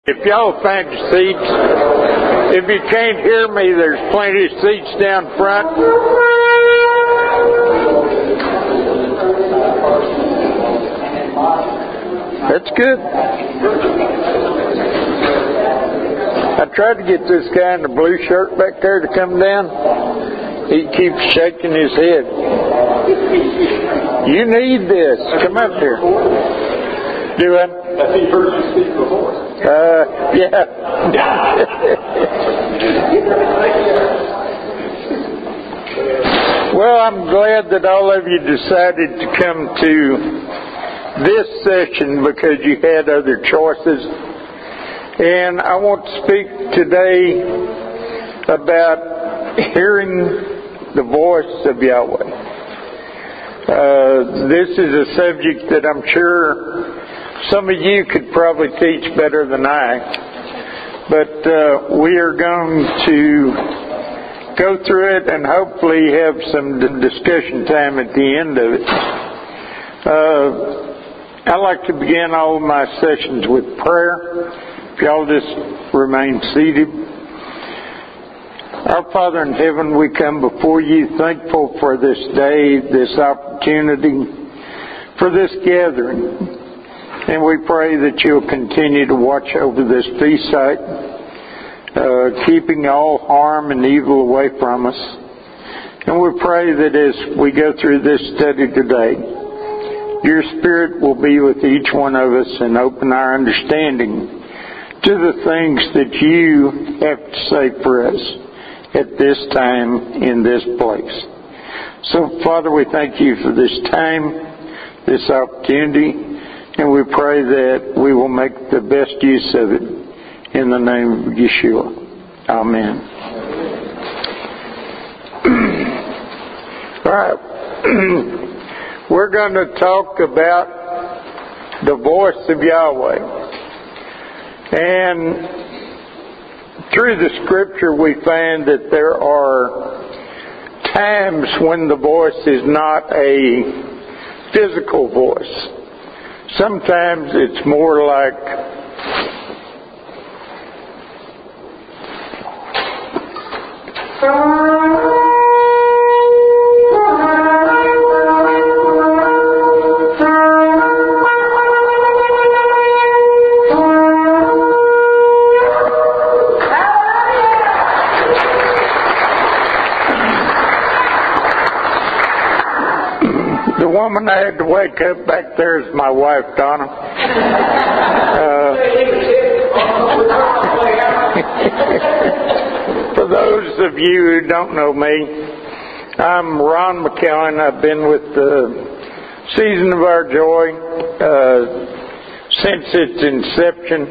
If y'all find your seats, if you can't hear me, there's plenty of seats down front. That's good. I tried to get this guy in the blue shirt back there to come down. He keeps shaking his head. You need this. Come up here. Do I? Have you heard you speak before? Yeah. Well, I'm glad that all of you decided to come to this session because you had other choices. And I want to speak today about hearing the voice of Yahweh. This is a subject that I'm sure some of you could probably teach better than I, but we are going to go through it and hopefully have some discussion time at the end of it. I like to begin all of my sessions with prayer. If y'all just remain seated. Our Father in heaven, we come before you thankful for this day, this opportunity, for this gathering. And we pray that you'll continue to watch over this feast site, keeping all harm and evil away from us. And we pray that as we go through this study today, your Spirit will be with each one of us and open our understanding to the things that you have to say for us at this time in this place. So, Father, we thank you for this time, this opportunity. And we pray that we will make the best use of it in the name of Yeshua. Amen. All right. We're going to talk about the voice of Yahweh. And through the scripture we find that there are times when the voice is not a physical voice. Sometimes it's more like the woman I had to wake up back there is my wife, Donna. For those of you who don't know me, I'm Ron McKellen. I've been with the Season of Our Joy since its inception.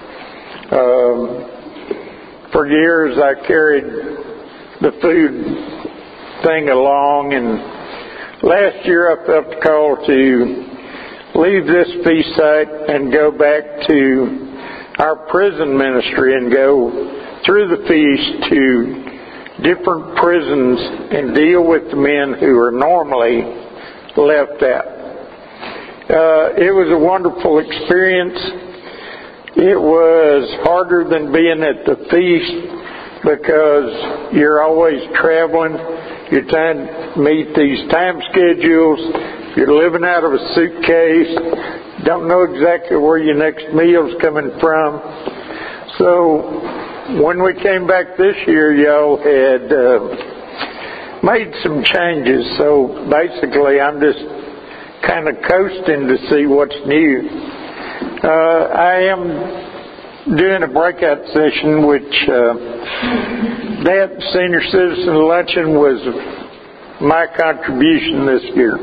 For years I carried the food thing along, and last year I felt the call to leave this feast site and go back to our prison ministry and go through the feast to different prisons and deal with the men who are normally left out. It was a wonderful experience. It was harder than being at the feast because you're always traveling. You're trying to meet these time schedules. You're living out of a suitcase. Don't know exactly where your next meal's coming from. So when we came back this year, y'all had made some changes. So basically, I'm just kind of coasting to see what's new. I am doing a breakout session, which that senior citizen luncheon was my contribution this year.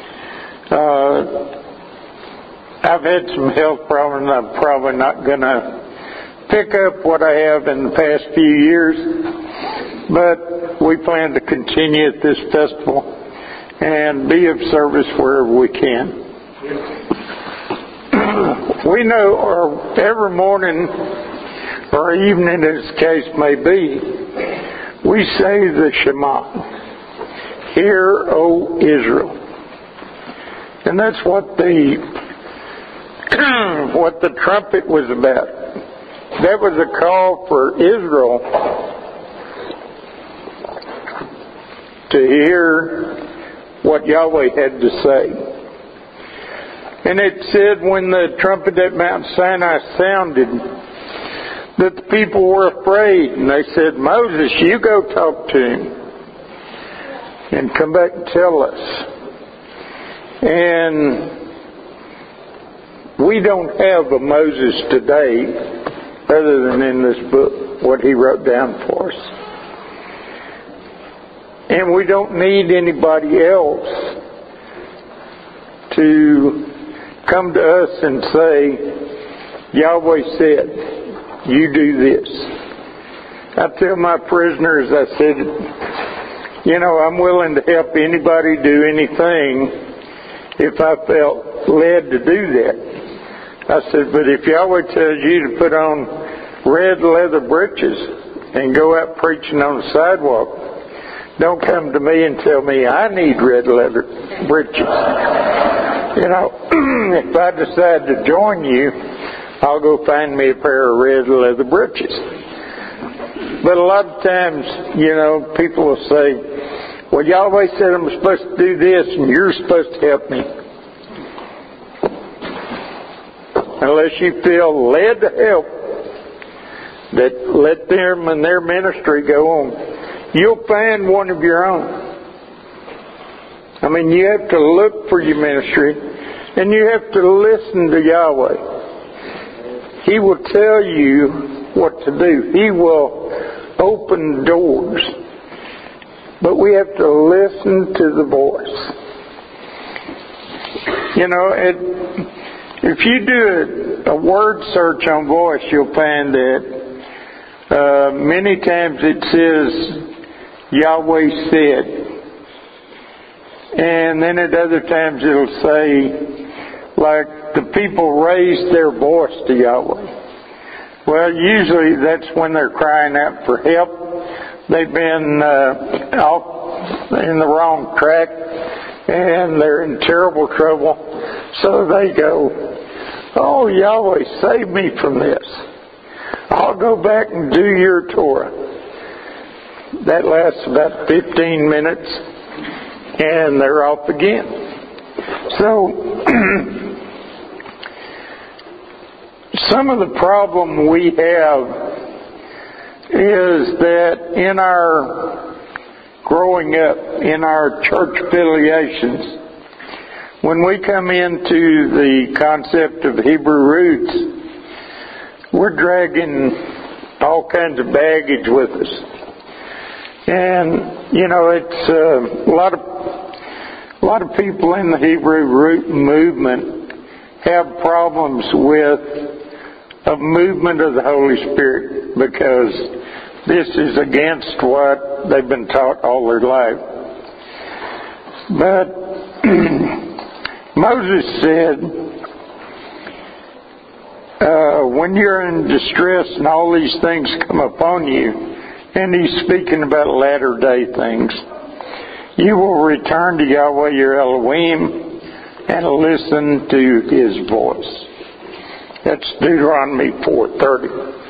I've had some health problems. I'm probably not going to pick up what I have in the past few years, but we plan to continue at this festival and be of service wherever we can. We know, or every morning or evening as the case may be, we say the Shema. Hear, O Israel. And that's what the trumpet was about. That was a call for Israel to hear what Yahweh had to say. And it said when the trumpet at Mount Sinai sounded that the people were afraid. And they said, Moses, you go talk to him and come back and tell us. And we don't have a Moses today other than in this book, what he wrote down for us. And we don't need anybody else to come to us and say, Yahweh said, you do this. I tell my prisoners, I said, I'm willing to help anybody do anything if I felt led to do that. I said, but if Yahweh tells you to put on red leather breeches and go out preaching on the sidewalk, don't come to me and tell me I need red leather breeches. If I decide to join you, I'll go find me a pair of red leather breeches. But a lot of times, people will say, well, Yahweh said I'm supposed to do this and you're supposed to help me. Unless you feel led to help, that let them and their ministry go on. You'll find one of your own. You have to look for your ministry, and you have to listen to Yahweh. He will tell you what to do. He will open doors. But we have to listen to the voice. If you do a word search on voice, you'll find that many times it says, Yahweh said. And then at other times it'll say, like, the people raised their voice to Yahweh. Well, usually that's when they're crying out for help. They've been off in the wrong track and they're in terrible trouble. So they go, oh, Yahweh, save me from this. I'll go back and do your Torah. That lasts about 15 minutes, and they're off again. So, some of the problem we have is that in our growing up, in our church affiliations, when we come into the concept of Hebrew roots, we're dragging all kinds of baggage with us. And, it's a lot of people in the Hebrew root movement have problems with a movement of the Holy Spirit because this is against what they've been taught all their life. But Moses said, when you're in distress and all these things come upon you, and he's speaking about latter day things, you will return to Yahweh your Elohim and listen to his voice. That's Deuteronomy 4:30.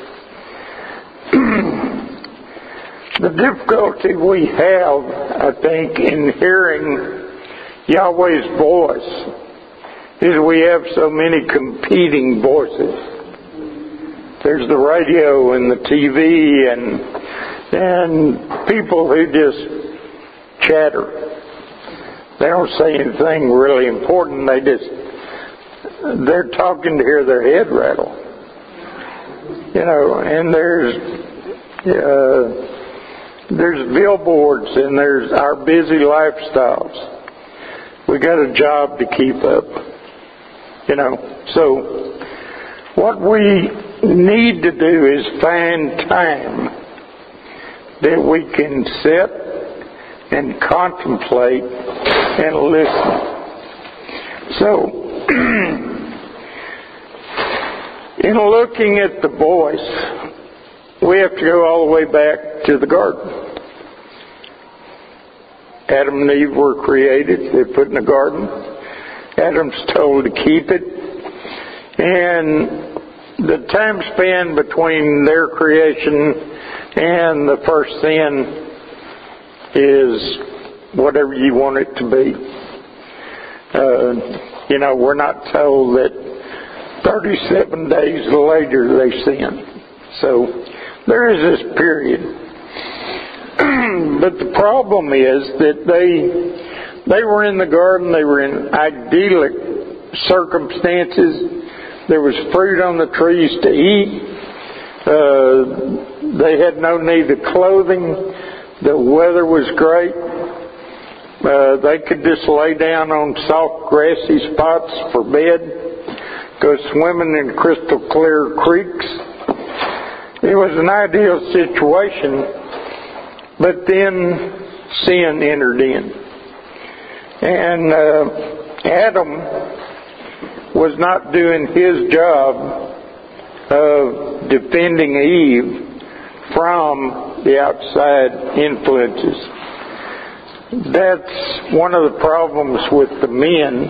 The difficulty we have, I think, in hearing Yahweh's voice is we have so many competing voices. There's the radio and the TV and people who just chatter. They don't say anything really important. They're talking to hear their head rattle. And there's billboards and there's our busy lifestyles. We got a job to keep up. So what we need to do is find time that we can sit and contemplate and listen. So, in looking at the voice, we have to go all the way back to the garden. Adam and Eve were created. They're put in the garden. Adam's told to keep it. And the time span between their creation and the first sin is whatever you want it to be. We're not told that 37 days later they sinned. So there is this period. But the problem is that they were in the garden, they were in idyllic circumstances. There was fruit on the trees to eat. They had no need of clothing. The weather was great. They could just lay down on soft grassy spots for bed, go swimming in crystal clear creeks. It was an ideal situation, but then sin entered in. And Adam was not doing his job of defending Eve from the outside influences. That's one of the problems with the men.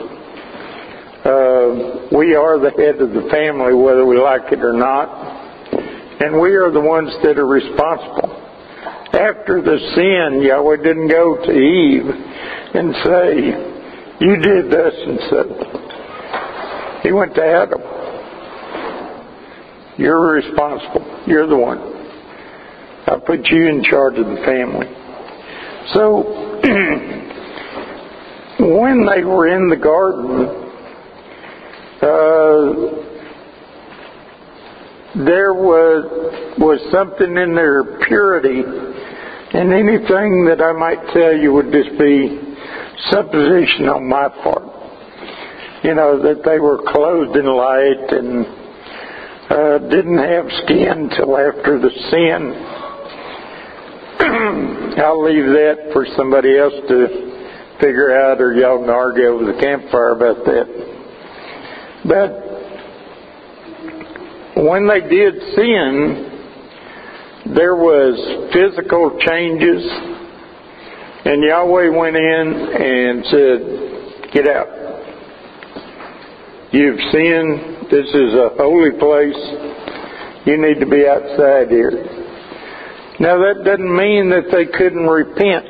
We are the head of the family, whether we like it or not, and we are the ones that are responsible. After the sin, Yahweh didn't go to Eve and say, "You did this and so." He went to Adam. "You're responsible. You're the one. I put you in charge of the family." So, when they were in the garden, there was something in their purity, and anything that I might tell you would just be supposition on my part. That they were clothed in light and didn't have skin till after the sin. I'll leave that for somebody else to figure out, or y'all can argue over the campfire about that. But when they did sin, there was physical changes, and Yahweh went in and said, "Get out. You've sinned. This is a holy place. You need to be outside here." Now that doesn't mean that they couldn't repent.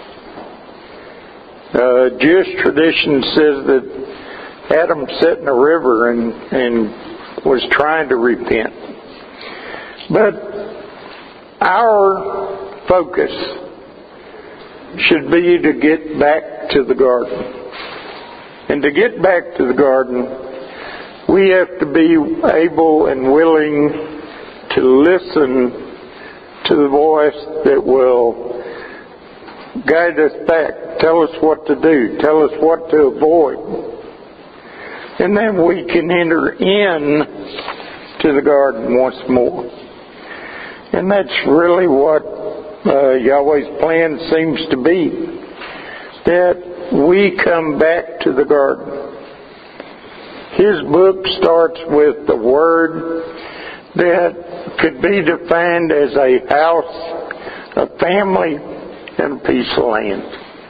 Jewish tradition says that Adam sat in a river and was trying to repent. But our focus should be to get back to the garden. And to get back to the garden, we have to be able and willing to listen to the voice that will guide us back, tell us what to do, tell us what to avoid. And then we can enter in to the garden once more. And that's really what Yahweh's plan seems to be, that we come back to the garden. His book starts with the word that could be defined as a house, a family, and a piece of land.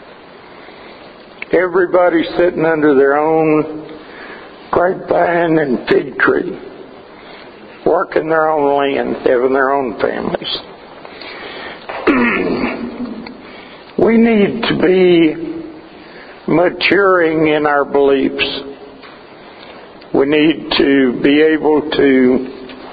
Everybody sitting under their own grapevine and fig tree, working their own land, having their own families. We need to be maturing in our beliefs. We need to be able to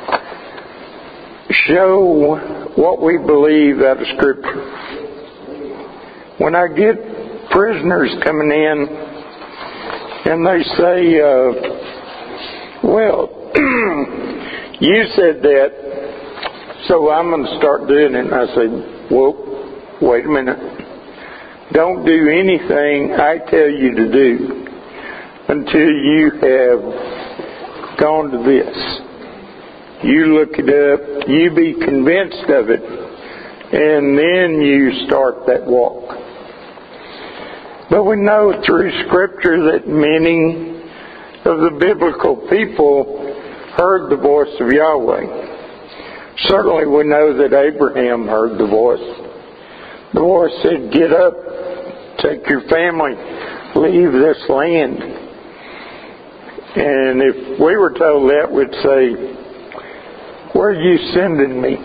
show what we believe out of Scripture. When I get prisoners coming in and they say, "Well, you said that, so I'm going to start doing it," and I say, "Well, wait a minute. Don't do anything I tell you to do until you have gone to this. You look it up, you be convinced of it, and then you start that walk." But we know through Scripture that many of the biblical people heard the voice of Yahweh. Certainly we know that Abraham heard the voice. The voice said, "Get up, take your family, leave this land." And if we were told that, we'd say, where are you sending me?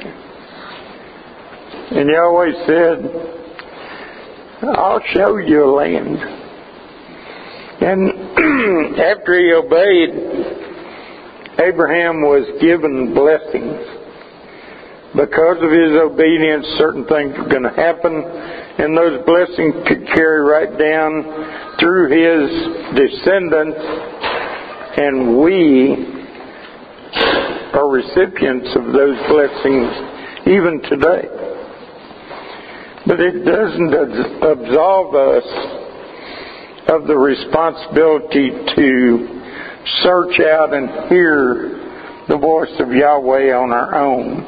And Yahweh said, I'll show you a land. And after he obeyed, Abraham was given blessings. Because of his obedience, certain things were going to happen, and those blessings could carry right down through his descendants, and we are recipients of those blessings even today. But it doesn't absolve us of the responsibility to search out and hear the voice of Yahweh on our own.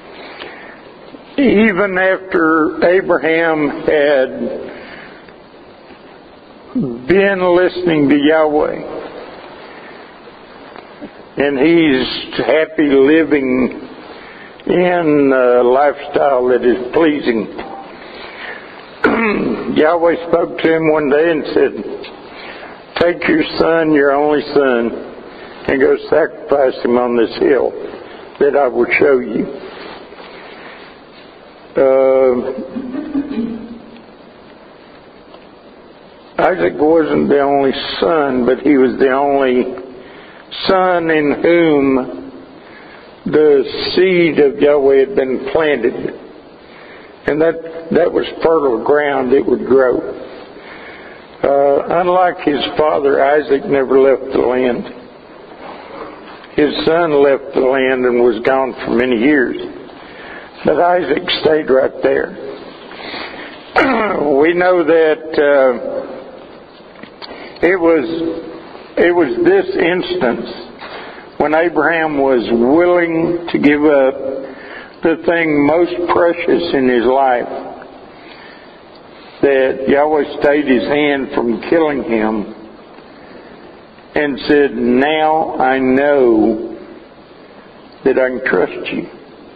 Even after Abraham had been listening to Yahweh, and he's happy living in a lifestyle that is pleasing, Yahweh spoke to him one day and said, take your son, your only son, and go sacrifice him on this hill that I will show you. Isaac wasn't the only son, but he was the only son in whom the seed of Yahweh had been planted. And that was fertile ground. It would grow. Unlike his father, Isaac never left the land. His son left the land and was gone for many years. But Isaac stayed right there. We know that it was this instance when Abraham was willing to give up the thing most precious in his life, that Yahweh stayed his hand from killing him and said, now I know that I can trust you.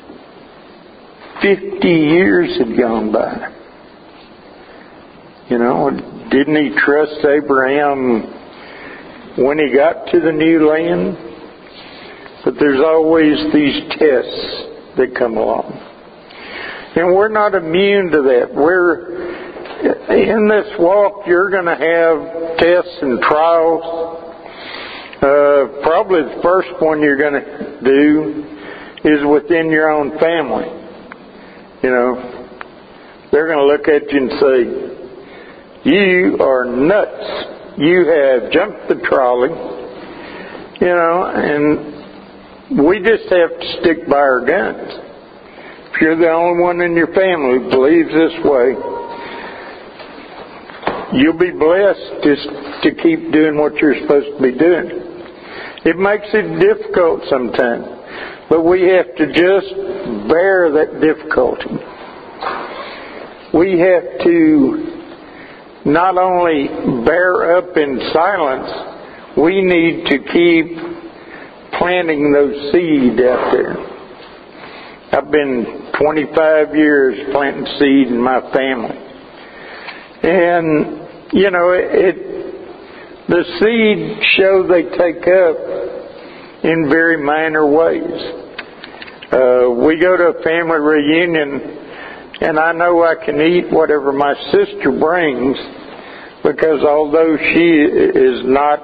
50 years had gone by. You know, didn't he trust Abraham when he got to the new land? But there's always these tests that come along. And we're not immune to that. In this walk, you're going to have tests and trials. Probably the first one you're going to do is within your own family. You know, they're going to look at you and say, you are nuts. You have jumped the trolley. You know, and we just have to stick by our guns. If you're the only one in your family who believes this way, you'll be blessed just to keep doing what you're supposed to be doing. It makes it difficult sometimes, but we have to just bear that difficulty. We have to not only bear up in silence, we need to keep planting those seed out there. I've been 25 years planting seed in my family. And, you know, the seed show they take up in very minor ways. We go to a family reunion, and I know I can eat whatever my sister brings, because although she is not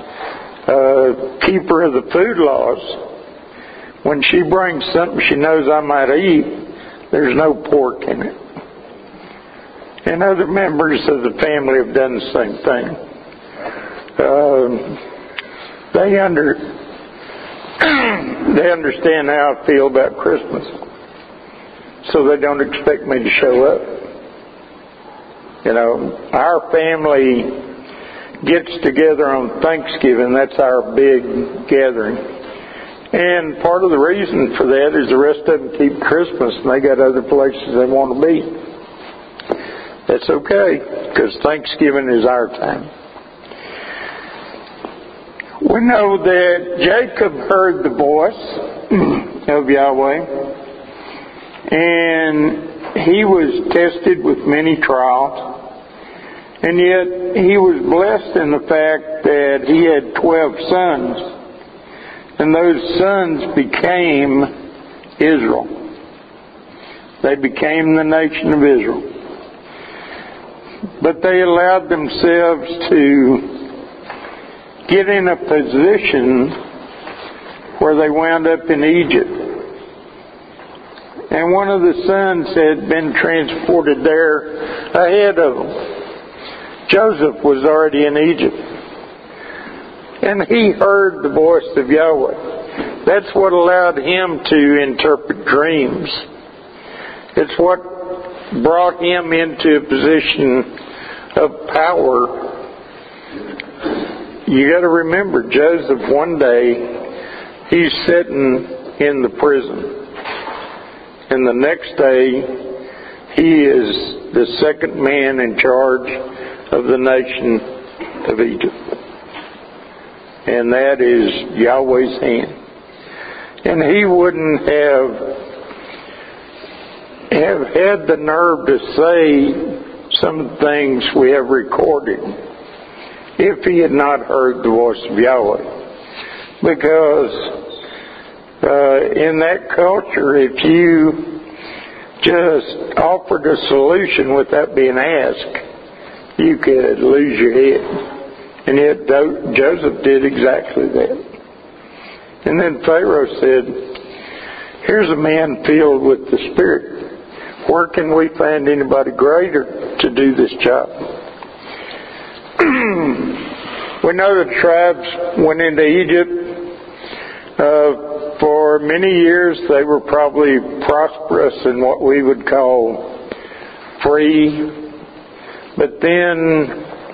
keeper of the food laws, when she brings something she knows I might eat, there's no pork in it. And other members of the family have done the same thing. They understand how I feel about Christmas, so they don't expect me to show up. You know, our family gets together on Thanksgiving. That's our big gathering. And part of the reason for that is the rest of them keep Christmas and they got other places they want to be. That's okay, because Thanksgiving is our time. We know that Jacob heard the voice of Yahweh, and he was tested with many trials. And yet, he was blessed in the fact that he had 12 sons. And those sons became Israel. They became the nation of Israel. But they allowed themselves to get in a position where they wound up in Egypt. And one of the sons had been transported there ahead of them. Joseph was already in Egypt. And he heard the voice of Yahweh. That's what allowed him to interpret dreams. It's what brought him into a position of power. You got to remember, Joseph, one day, he's sitting in the prison. And the next day, he is the second man in charge of the nation of Egypt. And that is Yahweh's hand. And he wouldn't have had the nerve to say some of the things we have recorded if he had not heard the voice of Yahweh. Because in that culture, if you just offered a solution without being asked, you could lose your head. And yet Joseph did exactly that. And then Pharaoh said, here's a man filled with the Spirit. Where can we find anybody greater to do this job? We know the tribes went into Egypt. For many years they were probably prosperous and what we would call free. But then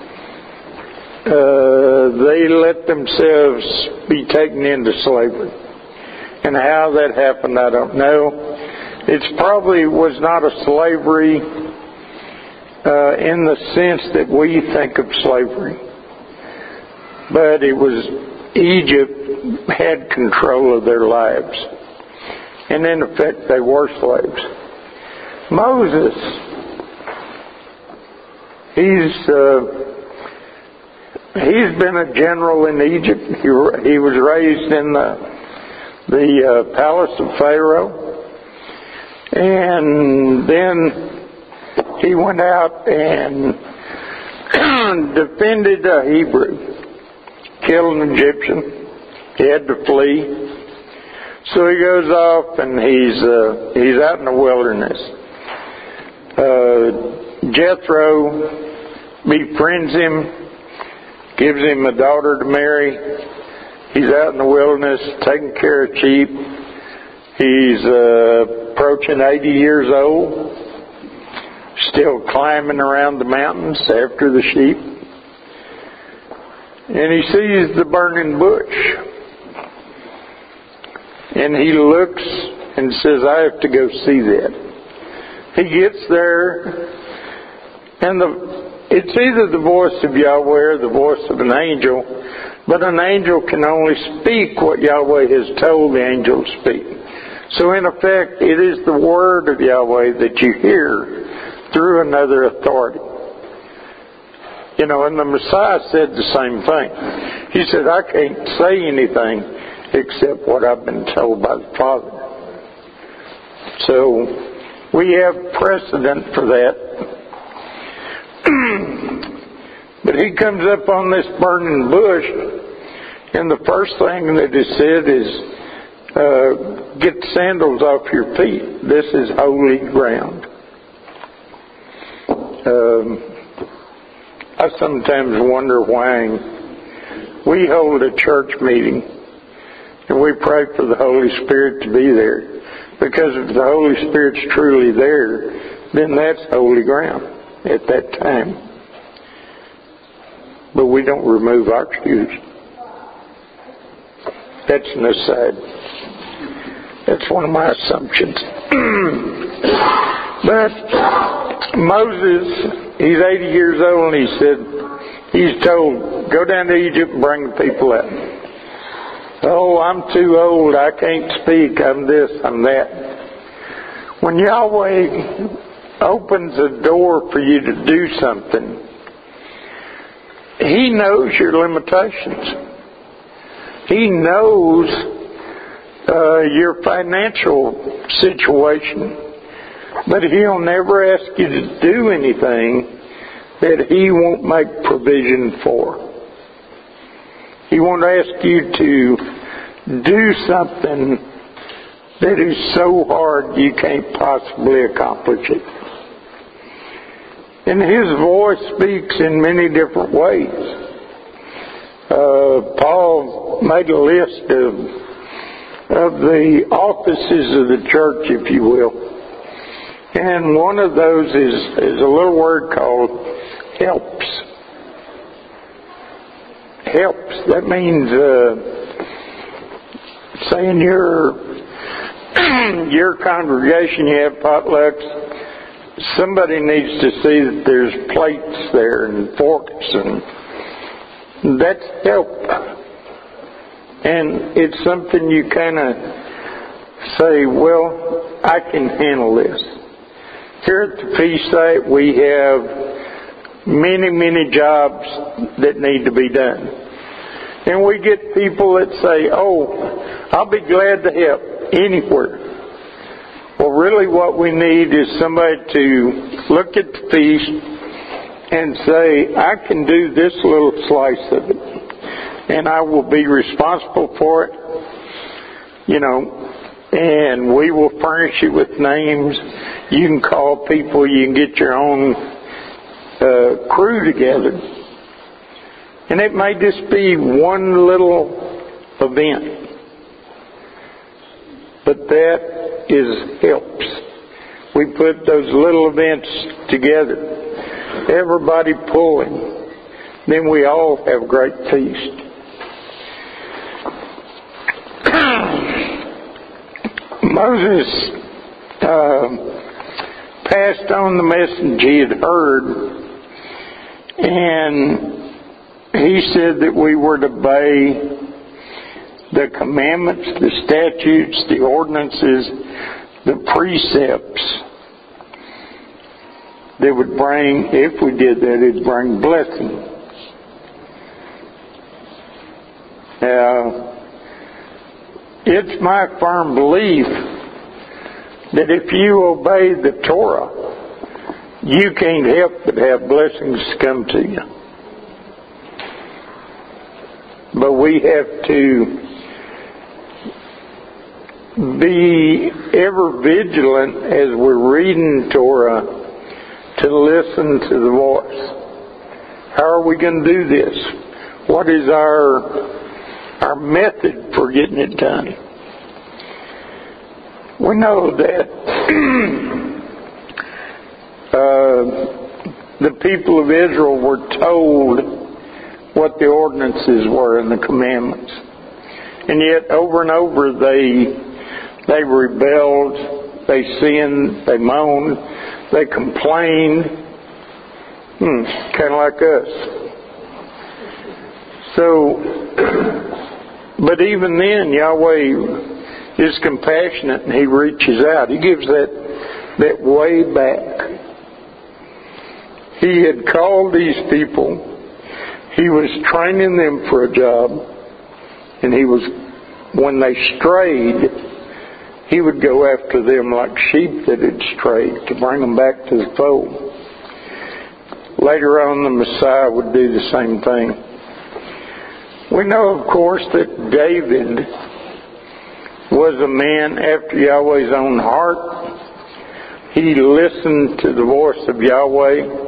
they let themselves be taken into slavery. And how that happened, I don't know. It probably was not a slavery in the sense that we think of slavery. But it was Egypt had control of their lives. And in effect, they were slaves. Moses, he's been a general in Egypt. He was raised in the palace of Pharaoh. And then he went out and defended a Hebrew, killed an Egyptian. He had to flee. So he goes off and he's out in the wilderness. Jethro befriends him, gives him a daughter to marry. He's out in the wilderness taking care of sheep. He's approaching 80 years old, still climbing around the mountains after the sheep. And he sees the burning bush. And he looks and says, I have to go see that. He gets there, and it's either the voice of Yahweh or the voice of an angel, but an angel can only speak what Yahweh has told the angel to speak. So in effect, it is the word of Yahweh that you hear through another authority. You know, and the Messiah said the same thing. He said, I can't say anything except what I've been told by the Father. So we have precedent for that. But he comes up on this burning bush, and the first thing that is said is, get the sandals off your feet. This is holy ground. I sometimes wonder why we hold a church meeting and we pray for the Holy Spirit to be there. Because if the Holy Spirit's truly there, then that's holy ground at that time. But we don't remove our shoes. That's an aside. That's one of my assumptions. But Moses, he's 80 years old, and he's told, go down to Egypt and bring the people out. Oh, I'm too old, I can't speak, I'm this, I'm that. When Yahweh opens a door for you to do something, He knows your limitations. He knows your financial situation, but He'll never ask you to do anything that He won't make provision for. He won't ask you to do something that is so hard you can't possibly accomplish it. And His voice speaks in many different ways. Paul made a list of the offices of the church, if you will. And one of those is a little word called helps. Helps. That means, say in your congregation you have potlucks, somebody needs to see that there's plates there and forks, and that's help. And it's something you kind of say, well, I can handle this. Here at the feast site, we have many, many jobs that need to be done. And we get people that say, oh, I'll be glad to help anywhere. Well, really what we need is somebody to look at the feast and say, I can do this little slice of it, and I will be responsible for it, and we will furnish you with names. You can call people, you can get your own crew together. And it may just be one little event, but that is helps. We put those little events together, everybody pulling, then we all have a great feast. Moses passed on the message he had heard, and he said that we were to obey the commandments, the statutes, the ordinances, the precepts that would bring, if we did that, it'd bring blessing. Now, it's my firm belief that if you obey the Torah, you can't help but have blessings come to you. But we have to be ever vigilant as we're reading Torah to listen to the voice. How are we going to do this? What is our method for getting it done? We know that the people of Israel were told what the ordinances were and the commandments. And yet over and over they rebelled, they sinned, they moaned, they complained. Kind of like us. So, but even then Yahweh is compassionate and He reaches out. He gives that way back. He had called these people. He was training them for a job, and when they strayed, He would go after them like sheep that had strayed to bring them back to the fold. Later on, the Messiah would do the same thing. We know, of course, that David was a man after Yahweh's own heart. He listened to the voice of Yahweh.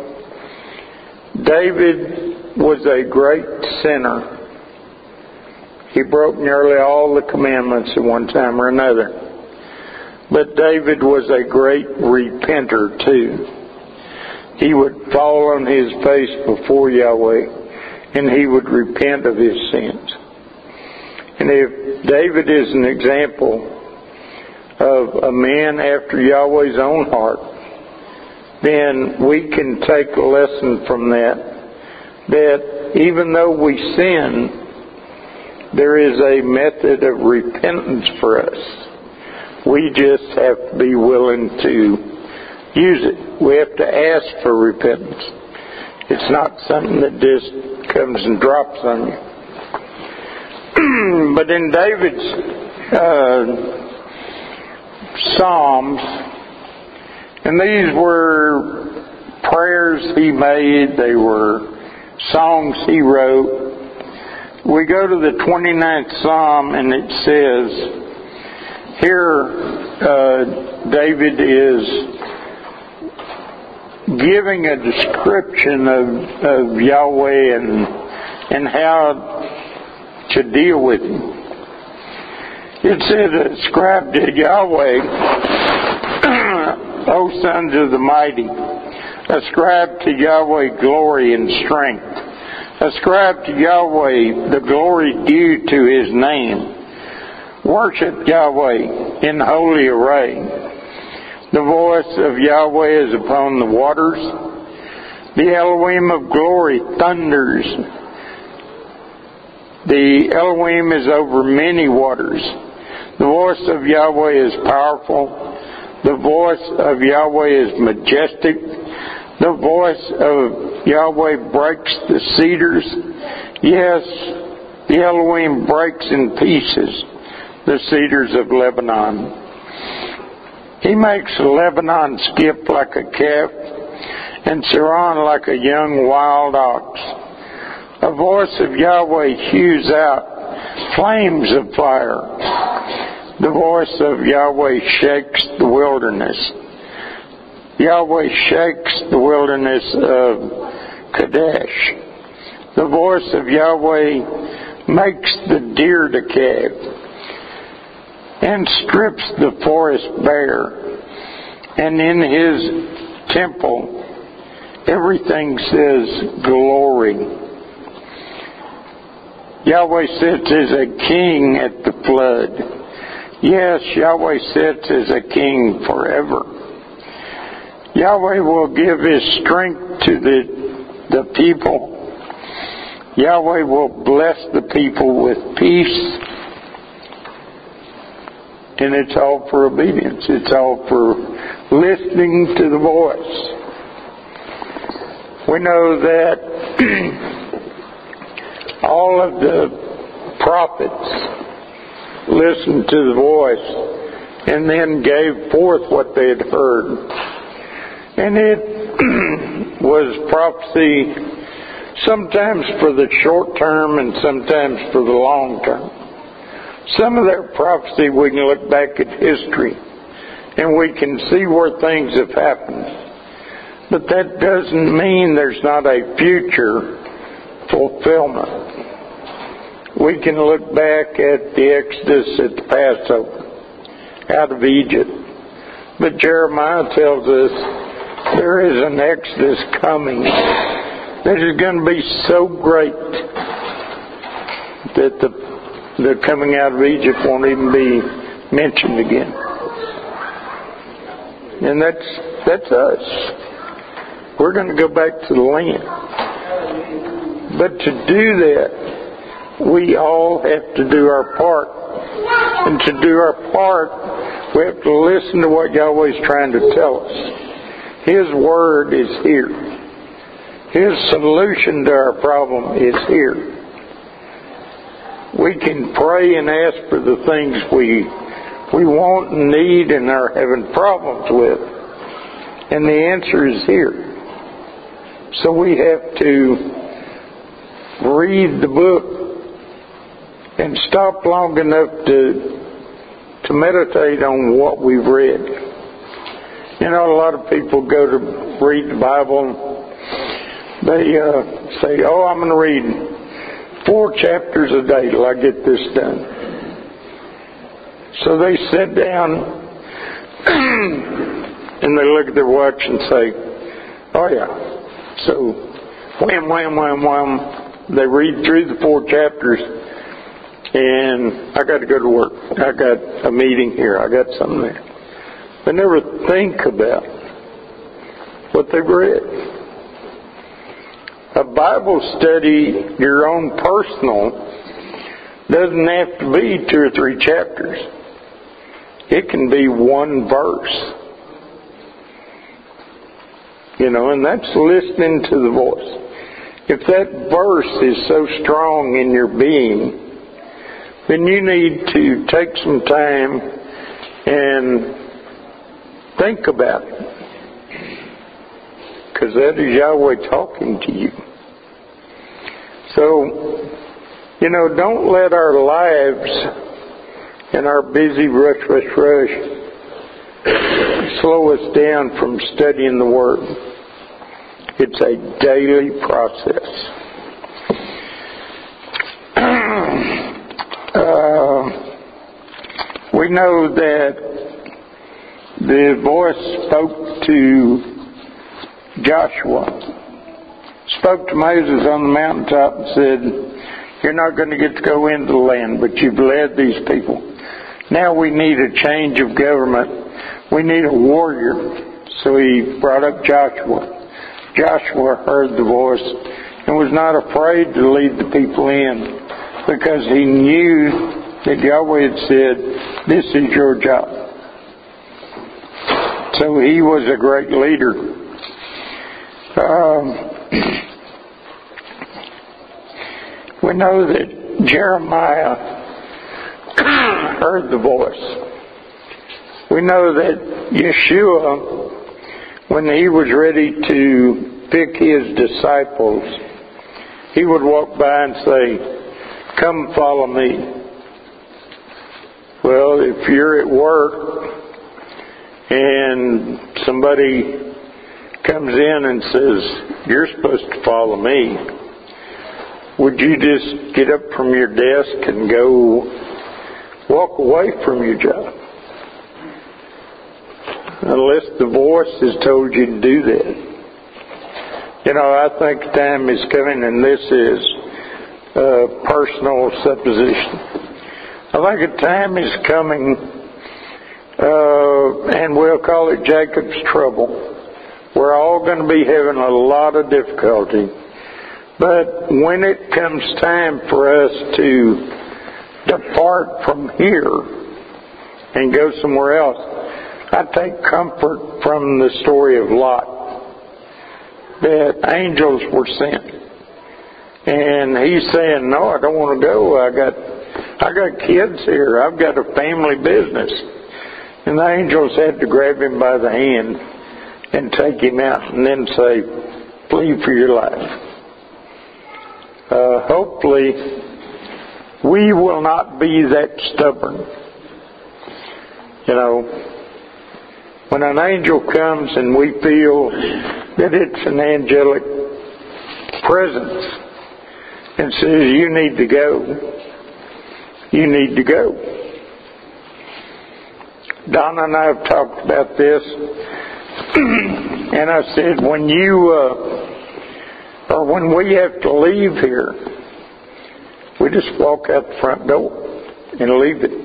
David was a great sinner. He broke nearly all the commandments at one time or another. But David was a great repenter too. He would fall on his face before Yahweh, and he would repent of his sins. And if David is an example of a man after Yahweh's own heart, then we can take a lesson from that even though we sin, there is a method of repentance for us. We just have to be willing to use it. We have to ask for repentance. It's not something that just comes and drops on you. But in David's psalms, and these were prayers he made. They were songs he wrote. We go to the 29th Psalm, and it says, here David is giving a description of Yahweh and how to deal with him. It says, ascribe to Yahweh, O sons of the mighty, ascribe to Yahweh glory and strength. Ascribe to Yahweh the glory due to His name. Worship Yahweh in holy array. The voice of Yahweh is upon the waters. The Elohim of glory thunders. The Elohim is over many waters. The voice of Yahweh is powerful. The voice of Yahweh is majestic. The voice of Yahweh breaks the cedars. Yes, the Elohim breaks in pieces the cedars of Lebanon. He makes Lebanon skip like a calf and Saron like a young wild ox. A voice of Yahweh hews out flames of fire. The voice of Yahweh shakes the wilderness. Yahweh shakes the wilderness of Kadesh. The voice of Yahweh makes the deer to calve and strips the forest bare. And in His temple, everything says glory. Yahweh sits as a king at the flood. Yes, Yahweh sits as a king forever. Yahweh will give His strength to the people. Yahweh will bless the people with peace. And it's all for obedience. It's all for listening to the voice. We know that all of the prophets listened to the voice and then gave forth what they had heard. And it was prophecy sometimes for the short term and sometimes for the long term. Some of their prophecy, we can look back at history and we can see where things have happened. But that doesn't mean there's not a future fulfillment. We can look back at the Exodus at the Passover, out of Egypt. But Jeremiah tells us there is an Exodus coming that is going to be so great that the coming out of Egypt won't even be mentioned again. And that's us. We're going to go back to the land. But to do that, we all have to do our part. And to do our part, we have to listen to what Yahweh's trying to tell us. His word is here. His solution to our problem is here. We can pray and ask for the things we want and need and are having problems with. And the answer is here. So we have to read the book and stop long enough to meditate on what we've read. You know, a lot of people go to read the Bible and they say, oh, I'm going to read 4 chapters a day till I get this done. So they sit down and they look at their watch and say, oh yeah. So wham, wham, wham, wham. They read through the 4 chapters and I got to go to work. I got a meeting here. I got something there. They never think about what they've read. A Bible study, your own personal, doesn't have to be 2 or 3 chapters. It can be 1 verse. You know, and that's listening to the voice. If that verse is so strong in your being then you need to take some time and think about it. Because that is Yahweh talking to you. So, don't let our lives and our busy rush slow us down from studying the Word. It's a daily process. We know that the voice spoke to Joshua, spoke to Moses on the mountaintop and said, "You're not going to get to go into the land, but you've led these people. Now we need a change of government. We need a warrior." So he brought up Joshua. Joshua heard the voice and was not afraid to lead the people in, because he knew that Yahweh had said, "This is your job." So he was a great leader. We know that Jeremiah heard the voice. We know that Yeshua, when he was ready to pick his disciples, he would walk by and say, "Come follow me." Well, if you're at work and somebody comes in and says, "You're supposed to follow me," would you just get up from your desk and go walk away from your job? Unless the voice has told you to do that. I think time is coming, and this is personal supposition. I think a time is coming, and we'll call it Jacob's trouble. We're all going to be having a lot of difficulty. But when it comes time for us to depart from here and go somewhere else, I take comfort from the story of Lot, that angels were sent. And he's saying, "No, I don't want to go. I got kids here. I've got a family business." And the angels had to grab him by the hand and take him out and then say, "Flee for your life." Hopefully, we will not be that stubborn. When an angel comes and we feel that it's an angelic presence and says, "You need to go," you need to go. Donna and I have talked about this, and I said, when we have to leave here, we just walk out the front door and leave it.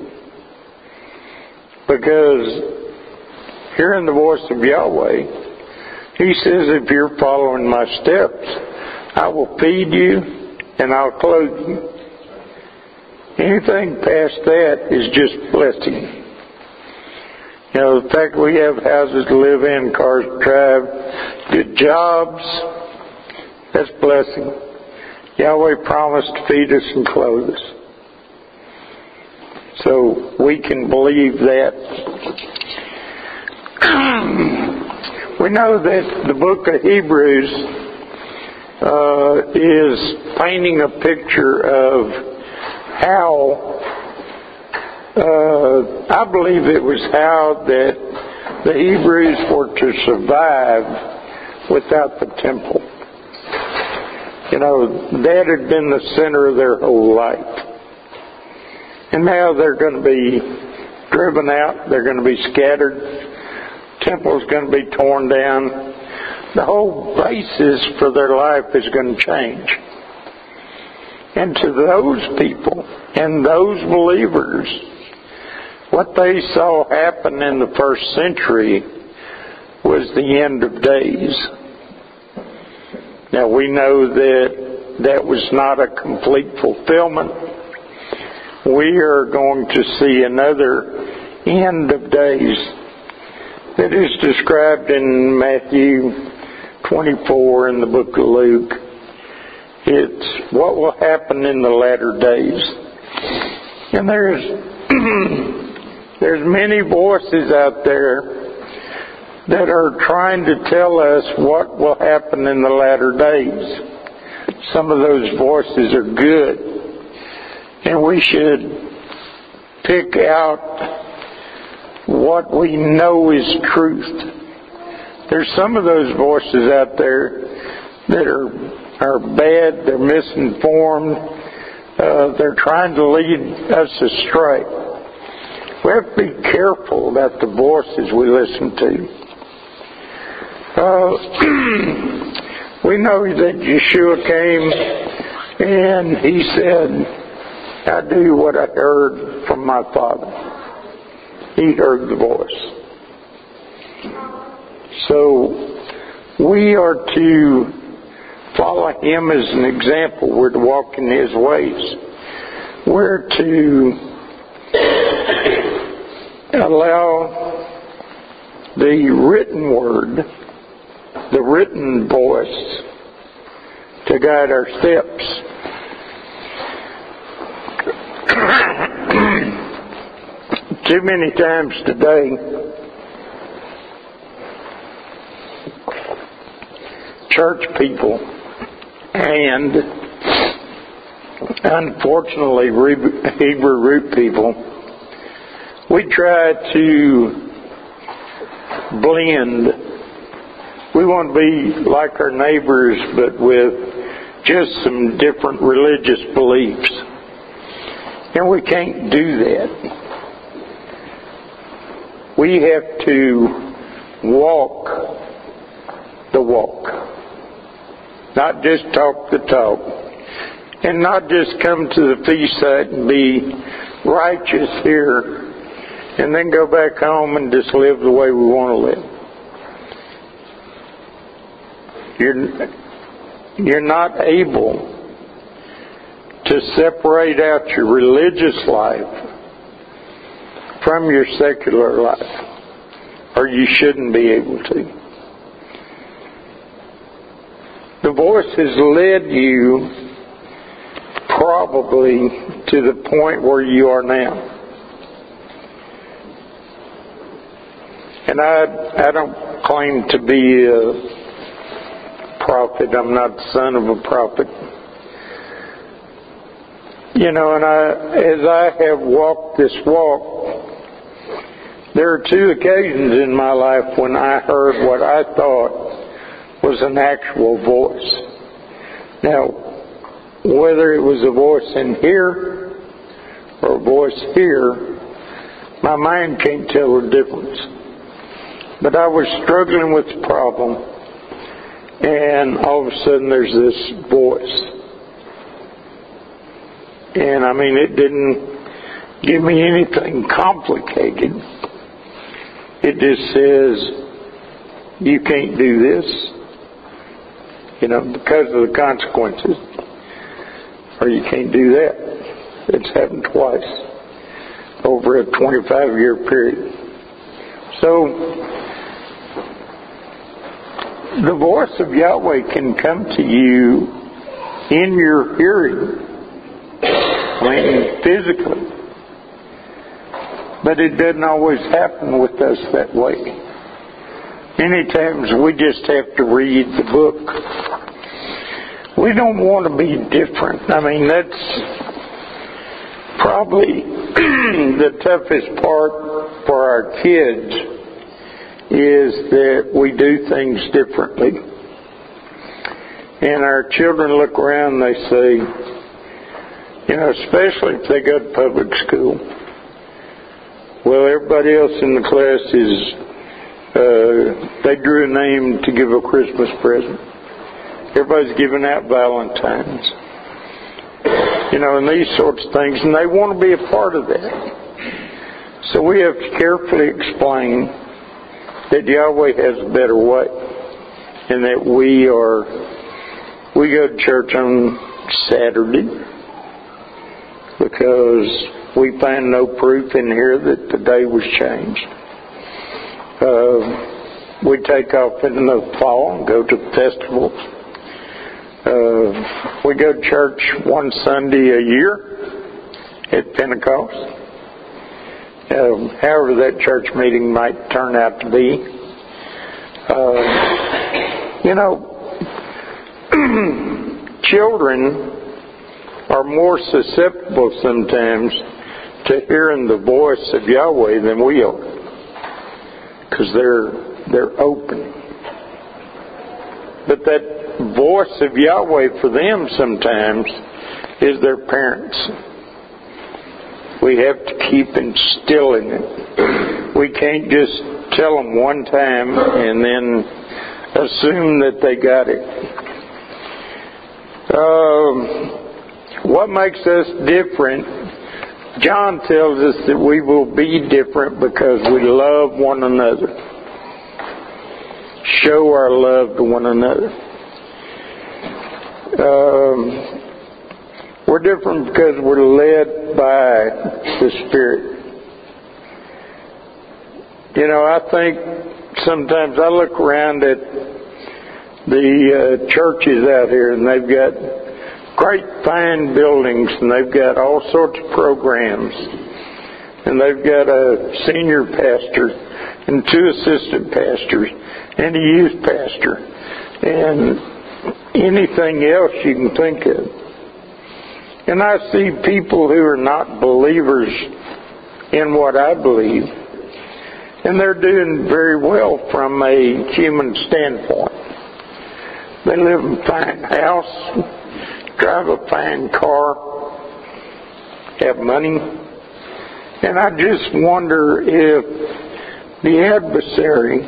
Because hearing the voice of Yahweh, He says, if you're following my steps, I will feed you and I'll clothe you. Anything past that is just blessing. The fact we have houses to live in, cars to drive, good jobs, that's blessing. Yahweh promised to feed us and clothe us. So we can believe that. We know that the book of Hebrews is painting a picture of how, I believe it was how that the Hebrews were to survive without the temple. That had been the center of their whole life. And now they're going to be driven out, they're going to be scattered, temple's going to be torn down. The whole basis for their life is going to change. And to those people and those believers, what they saw happen in the first century was the end of days. Now we know that was not a complete fulfillment. We are going to see another end of days that is described in Matthew 24 in the book of Luke. It's what will happen in the latter days. And there's many voices out there that are trying to tell us what will happen in the latter days. Some of those voices are good, and we should pick out what we know is truth. There's some of those voices out there that are bad, they're misinformed, they're trying to lead us astray. We have to be careful about the voices we listen to. We know that Yeshua came and he said, I do what I heard from my Father. He heard the voice. So we are to follow him as an example. We're to walk in his ways. We're to allow the written word, the written voice, to guide our steps. Too many times today, church people and unfortunately Hebrew root people, we try to blend. We want to be like our neighbors, but with just some different religious beliefs. And we can't do that. We have to walk the walk. Not just talk the talk. And not just come to the feast site and be righteous here and then go back home and just live the way we want to live. You're not able to separate out your religious life from your secular life, or you shouldn't be able to. The voice has led you probably to the point where you are now. And I don't claim to be a prophet. I'm not the son of a prophet. You know, and as I have walked this walk, there are two occasions in my life when I heard what I thought was an actual voice. Now, whether it was a voice in here or a voice here, my mind can't tell the difference. But I was struggling with the problem, and all of a sudden there's this voice. And I mean, it didn't give me anything complicated. It just says, you can't do this, you know, because of the consequences. Or you can't do that. It's happened twice over a 25-year period. So, the voice of Yahweh can come to you in your hearing, I mean, physically. But it doesn't always happen with us that way. Many times we just have to read the book. We don't want to be different. I mean, that's probably the toughest part for our kids, is that we do things differently. And our children look around and they say, you know, especially if they go to public school, well, everybody else in the class they drew a name to give a Christmas present. Everybody's giving out Valentine's. You know, and these sorts of things, and they want to be a part of that. So we have to carefully explain that Yahweh has a better way, and that we go to church on Saturday because we find no proof in here that the day was changed. We take off in the fall and go to festivals. We go to church one Sunday a year, at Pentecost. However that church meeting might turn out to be. Children are more susceptible sometimes to hearing the voice of Yahweh than we are, because they're open. But that voice of Yahweh for them sometimes is their parents. We have to keep instilling it. We can't just tell them one time and then assume that they got it. What makes us different? John tells us that we will be different because we love one another. Show our love to one another. We're different because we're led by the Spirit. I think sometimes I look around at the churches out here, and they've got great fine buildings, and they've got all sorts of programs, and they've got a senior pastor and 2 assistant pastors and a youth pastor and anything else you can think of. And I see people who are not believers in what I believe, and they're doing very well from a human standpoint. They live in a fine house, drive a fine car, have money. And I just wonder if the adversary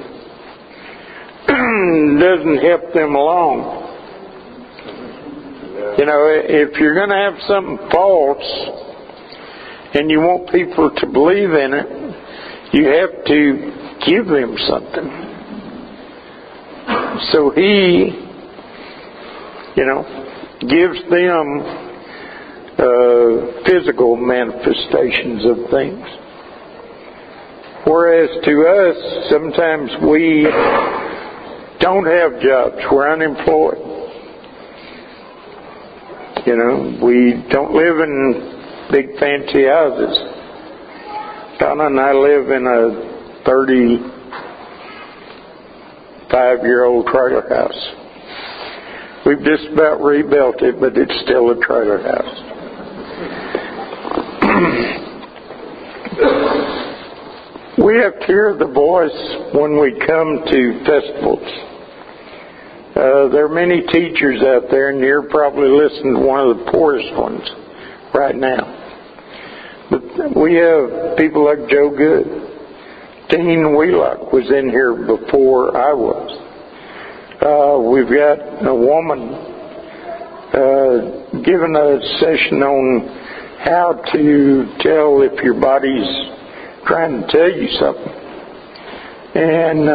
doesn't help them along. If you're going to have something false and you want people to believe in it, you have to give them something. So he, gives them physical manifestations of things. Whereas to us, sometimes we don't have jobs. We're unemployed. We don't live in big fancy houses. Donna and I live in a 35-year-old trailer house. We've just about rebuilt it, but it's still a trailer house. We have to hear the voice when we come to festivals. There are many teachers out there, and you're probably listening to one of the poorest ones right now. But we have people like Joe Good. Dean Wheelock was in here before I was. We've got a woman giving a session on how to tell if your body's trying to tell you something. And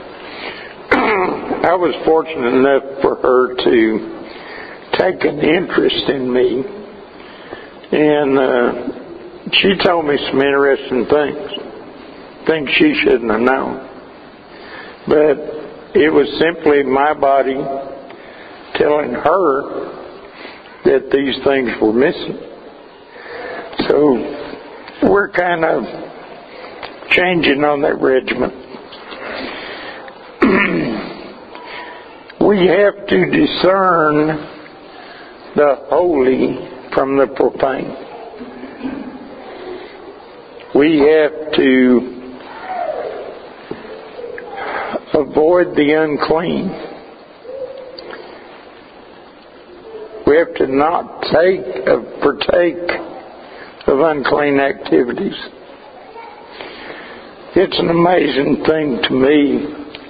I was fortunate enough for her to take an interest in me. And she told me some interesting things she shouldn't have known. But it was simply my body telling her that these things were missing. So we're kind of changing on that regimen. We have to discern the holy from the profane. We have to avoid the unclean. We have to not partake of unclean activities. It's an amazing thing to me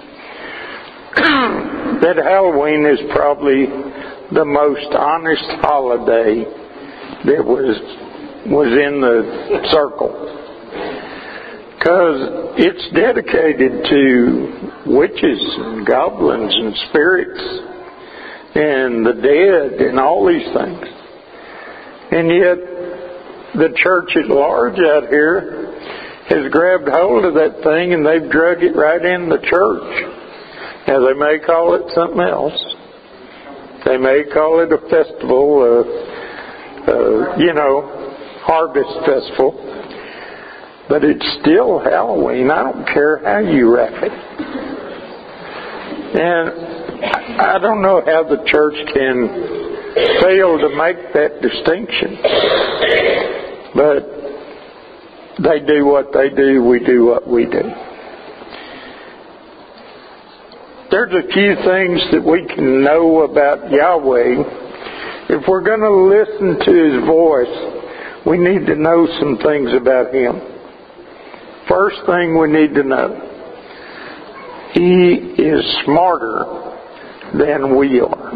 that Halloween is probably the most honest holiday that was in the circle. Because it's dedicated to witches and goblins and spirits and the dead and all these things. And yet the church at large out here has grabbed hold of that thing and they've drug it right in the church. Now they may call it something else. They may call it a festival, harvest festival, but it's still Halloween. I don't care how you wrap it. And I don't know how the church can fail to make that distinction. But they do what they do, we do what we do. There's a few things that we can know about Yahweh. If we're going to listen to His voice, we need to know some things about Him. First thing we need to know, He is smarter than we are.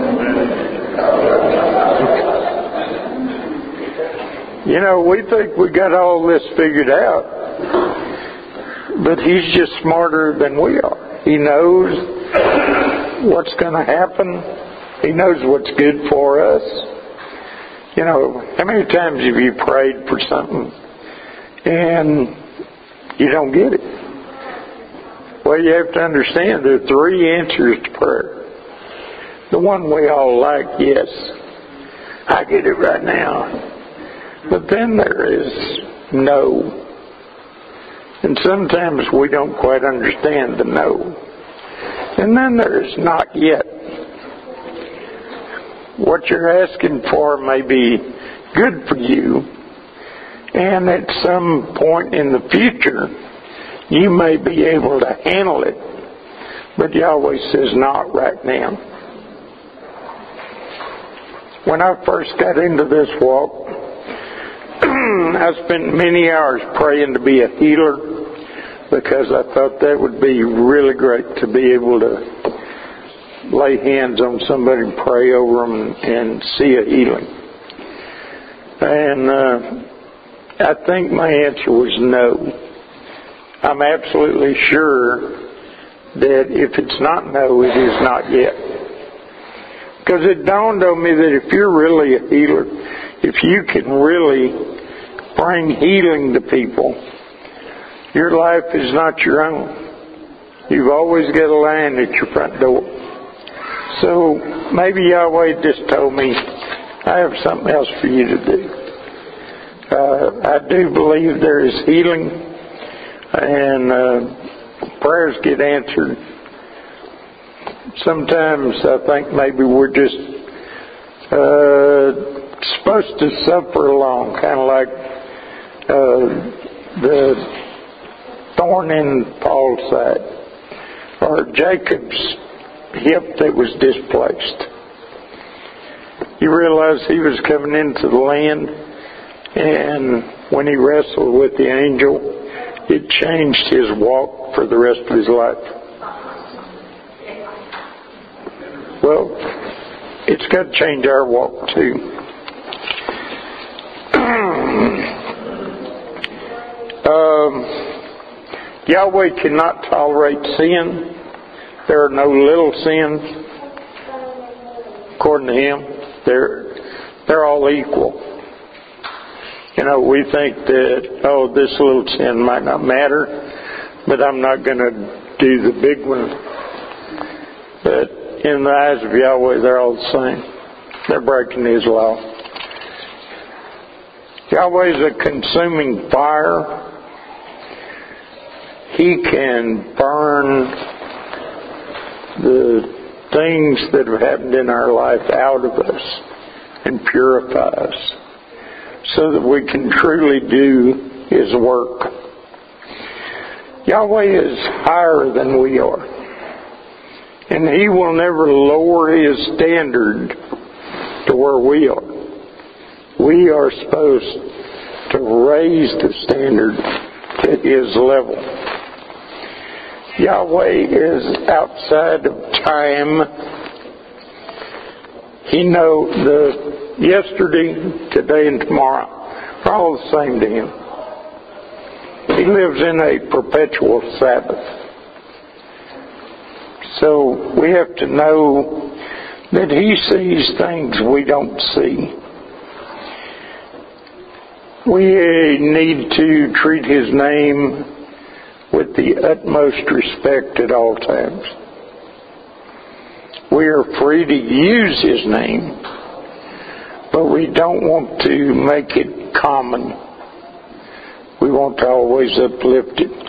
You know, we think we got all this figured out, but He's just smarter than we are. He knows what's going to happen. He knows what's good for us. You know, how many times have you prayed for something and you don't get it? Well, you have to understand there are three answers to prayer. The one we all like, yes, I get it right now. But then there is no. And sometimes we don't quite understand the no. And then there's not yet. What you're asking for may be good for you, and at some point in the future, you may be able to handle it. But Yahweh says not right now. When I first got into this walk, I spent many hours praying to be a healer because I thought that would be really great to be able to lay hands on somebody and pray over them and see a healing. And I think my answer was no. I'm absolutely sure that if it's not no, it is not yet. Because it dawned on me that if you're really a healer, if you can really bring healing to people, your life is not your own. You've always got a line at your front door. So maybe Yahweh just told me, I have something else for you to do. I do believe there is healing, and prayers get answered. Sometimes I think maybe we're just supposed to suffer along, kind of like the thorn in Paul's side, or Jacob's hip that was displaced. You realize he was coming into the land, and when he wrestled with the angel, it changed his walk for the rest of his life. Well, it's got to change our walk too. Yahweh cannot tolerate sin. There are no little sins. According to Him, they're all equal. You know, we think that, this little sin might not matter, but I'm not going to do the big one. But in the eyes of Yahweh, they're all the same. They're breaking His law. Yahweh is a consuming fire. He can burn the things that have happened in our life out of us and purify us so that we can truly do His work. Yahweh is higher than we are, and He will never lower His standard to where we are. We are supposed to raise the standard to His level. Yahweh is outside of time. He knows the yesterday, today, and tomorrow are all the same to Him. He lives in a perpetual Sabbath. So we have to know that He sees things we don't see. We need to treat His name with the utmost respect at all times. We are free to use His name, but we don't want to make it common. We want to always uplift it.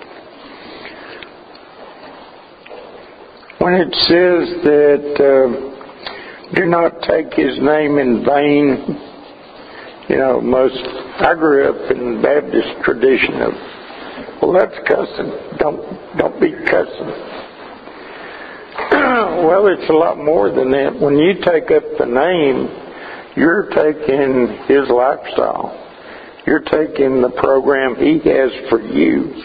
When it says that do not take his name in vain, I grew up in the Baptist tradition of, well, that's cussing. Don't be cussing. Well, it's a lot more than that. When you take up the name, you're taking his lifestyle. You're taking the program he has for you.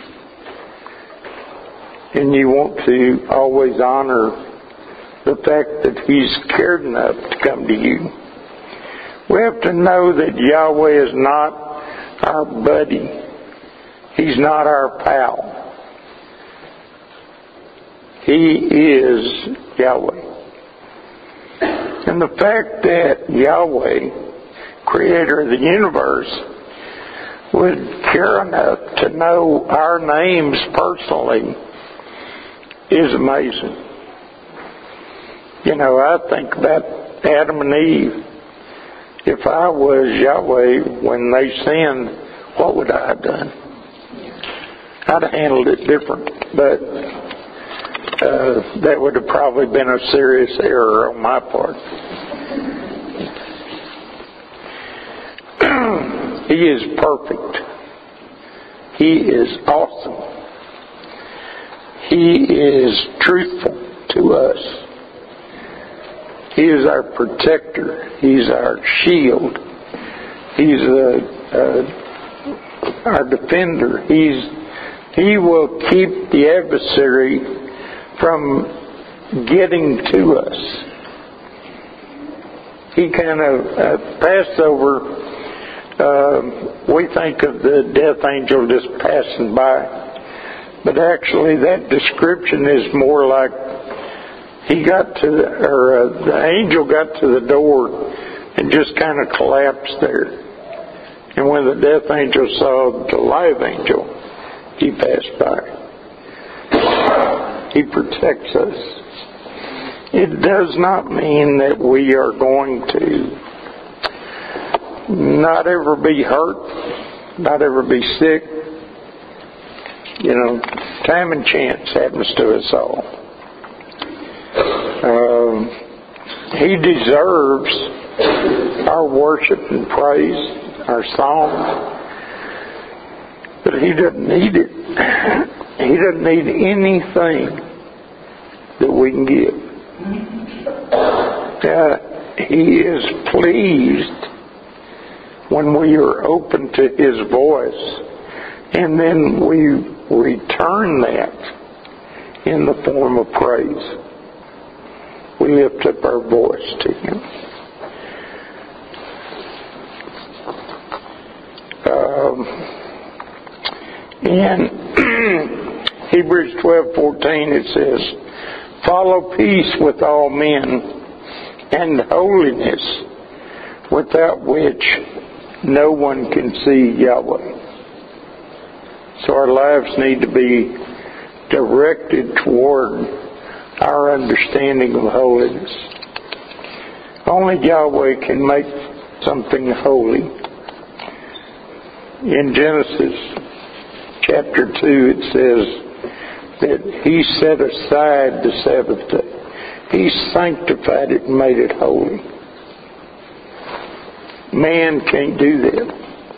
And you want to always honor the fact that he's cared enough to come to you. We have to know that Yahweh is not our buddy. He's not our pal. He is Yahweh. And the fact that Yahweh, creator of the universe, would care enough to know our names personally is amazing. I think about Adam and Eve. If I was Yahweh when they sinned, what would I have done? I'd have handled it different, but that would have probably been a serious error on my part. He is perfect. He is awesome. He is truthful to us. He is our protector. He's our shield. He's our defender. He will keep the adversary from getting to us. He kind of Passover, we think of the death angel just passing by. But actually that description is more like the angel got to the door and just kind of collapsed there. And when the death angel saw the live angel, he passed by. He protects us. It does not mean that we are going to not ever be hurt, not ever be sick. Time and chance happens to us all. He deserves our worship and praise, our song, but he doesn't need it. He doesn't need anything that we can give. He is pleased when we are open to his voice, and then we return that in the form of praise. We lift up our voice to him. In Hebrews 12:14 it says, follow peace with all men and holiness, without which no one can see Yahweh. So our lives need to be directed toward our understanding of holiness. Only Yahweh can make something holy. In Genesis chapter 2 it says that he set aside the Sabbath day. He sanctified it and made it holy. Man can't do that.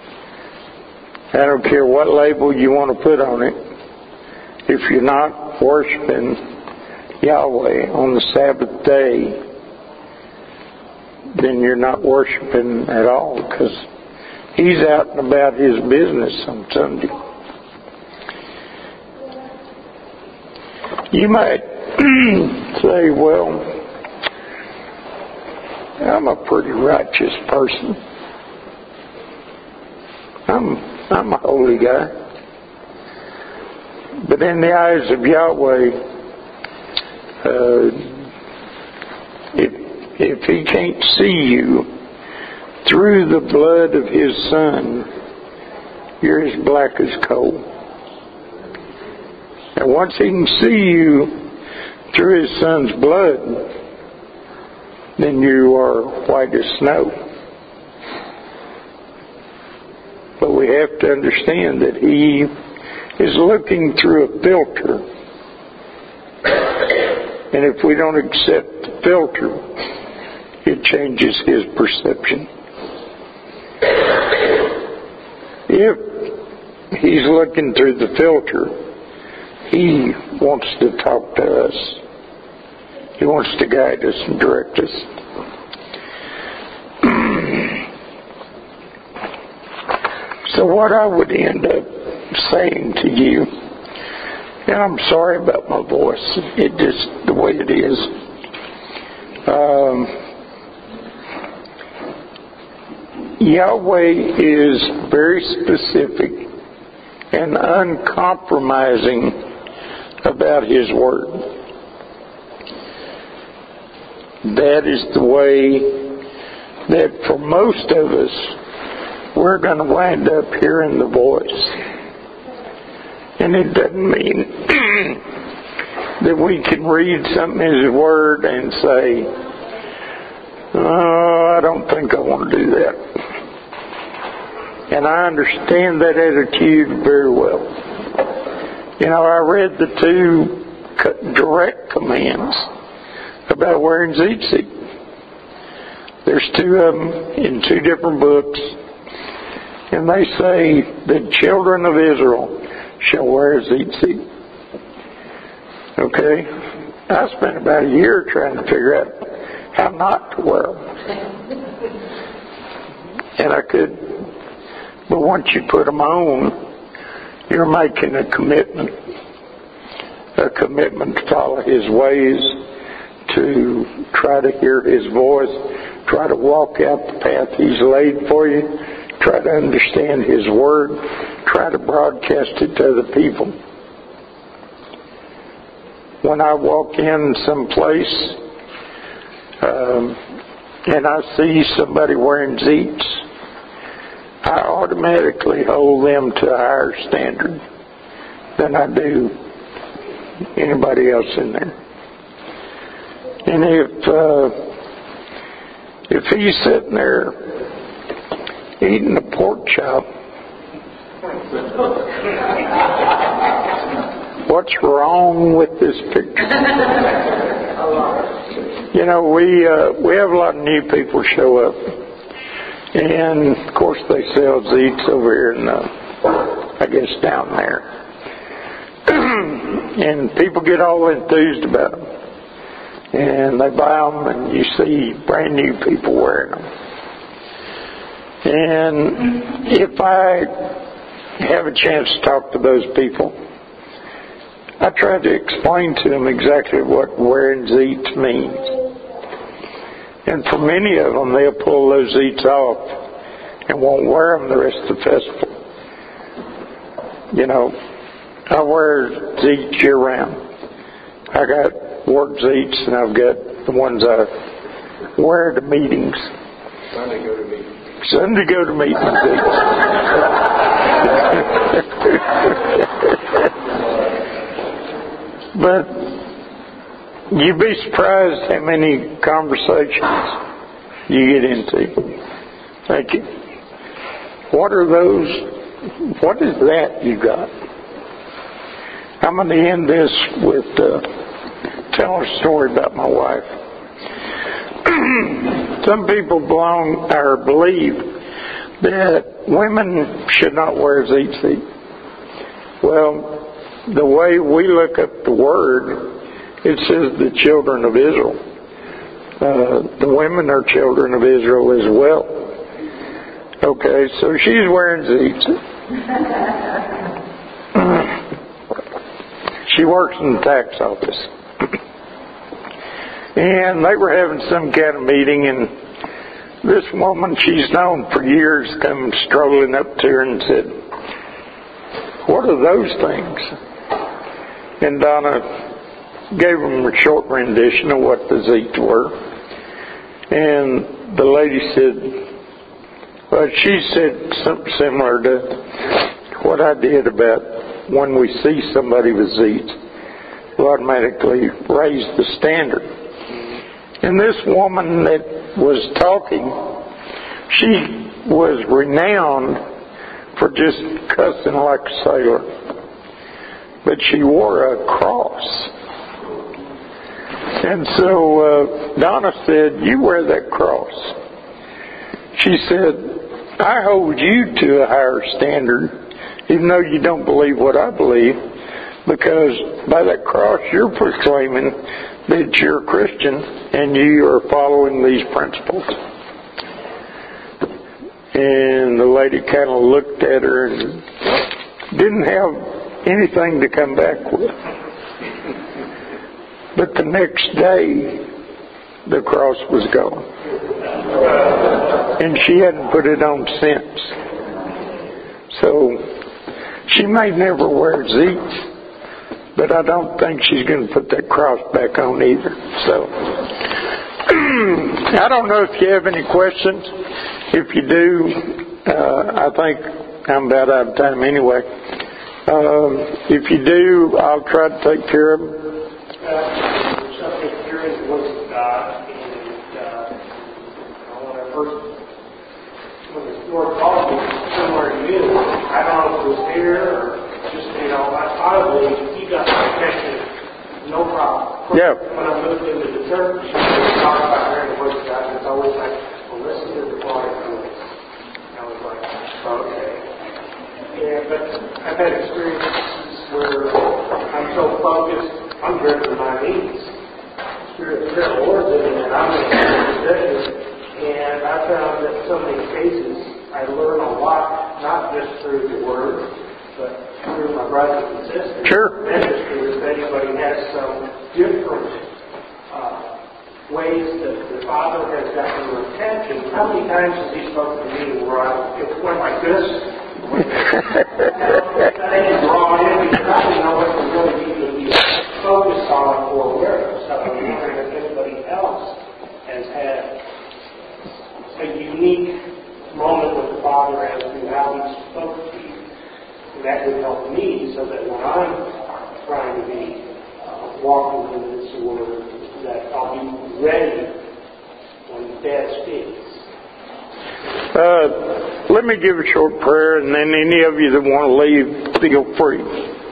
I don't care what label you want to put on it. If you're not worshiping Yahweh on the Sabbath day, then you're not worshiping at all, because he's out and about his business on Sunday. You might say, well, I'm a pretty righteous person. I'm a holy guy. But in the eyes of Yahweh, if he can't see you through the blood of his Son, you're as black as coal. And once he can see you through his Son's blood, then you are white as snow. But we have to understand that he is looking through a filter. And if we don't accept the filter, it changes his perception. If he's looking through the filter, he wants to talk to us. He wants to guide us and direct us. So what I would end up saying to you, and I'm sorry about my voice, it just the way it is. Yahweh is very specific and uncompromising about His Word. That is the way that for most of us, we're going to wind up hearing the voice. And it doesn't mean that we can read something in His Word and say, oh, I don't think I want to do that. And I understand that attitude very well. You know, I read the 2 direct commands about wearing tzitzit. There's 2 of them in 2 different books. And they say the children of Israel shall wear tzitzit. Okay? I spent about a year trying to figure out how not to wear them. And I could. But once you put them on, you're making a commitment to follow His ways, to try to hear His voice, try to walk out the path He's laid for you, try to understand His Word, try to broadcast it to other people. When I walk in someplace and I see somebody wearing tzitzit, I automatically hold them to a higher standard than I do anybody else in there. And if he's sitting there eating a pork chop, what's wrong with this picture? You know, we have a lot of new people show up. And, of course, they sell zits over here in, I guess, down there. And people get all enthused about them. And they buy them, and you see brand new people wearing them. And if I have a chance to talk to those people, I try to explain to them exactly what wearing zits means. And for many of them, they'll pull those zits off and won't wear them the rest of the festival. You know, I wear zits year round. I got work zits, and I've got the ones I wear to meetings. Sunday go to meetings. Sunday go to meetings zits. But you'd be surprised how many conversations you get into. Thank you. What are those? What is that you got? I'm going to end this with telling a story about my wife. Some people believe that women should not wear tzitzit. Well, the way we look up the word, it says the children of Israel. The women are children of Israel as well. Okay, so she's wearing tzitzit. She works in the tax office. And they were having some kind of meeting, and this woman she's known for years come strolling up to her and said, "What are those things?" And Donna gave them a short rendition of what the zits were. And the lady said, well, she said something similar to what I did about when we see somebody with zits, we automatically raise the standard. And this woman that was talking, she was renowned for just cussing like a sailor. But she wore a cross. And so Donna said, "You wear that cross." She said, "I hold you to a higher standard, even though you don't believe what I believe, because by that cross you're proclaiming that you're a Christian and you are following these principles." And the lady kind of looked at her and didn't have anything to come back with. But the next day, the cross was gone. And she hadn't put it on since. So, she may never wear Zeke's, but I don't think she's going to put that cross back on either. So, I don't know if you have any questions. If you do, I think I'm about out of time anyway. If you do, I'll try to take care of them. Something hearing the voice of God, and when I first, when the Lord called me somewhere new, I don't know if it was here or just, audibly, He got my attention, no problem. Yeah. When I moved into the church, we talked about hearing the voice of God, and it's always like, well, listen to the quiet voice. I was like, okay. Yeah, but I've had experiences where I'm so focused, I'm driven by my needs. Spirit of the Lord is in it. I'm in a position, and I found that in so many cases I learn a lot, not just through the Word, but through my brothers and sisters. Sure. Ministry, if anybody has some different ways that the Father has gotten their attention. How many times has He spoken to me where it went like this? They can draw in because I didn't know what to really need to be focused on or aware of. So I'm wondering if anybody else has had a unique moment with the Father as to how He spoke to you. And that would help me so that when I'm trying to be walking in this Word, that I'll be ready when Dad speaks. Let me give a short prayer, and then any of you that want to leave, feel free.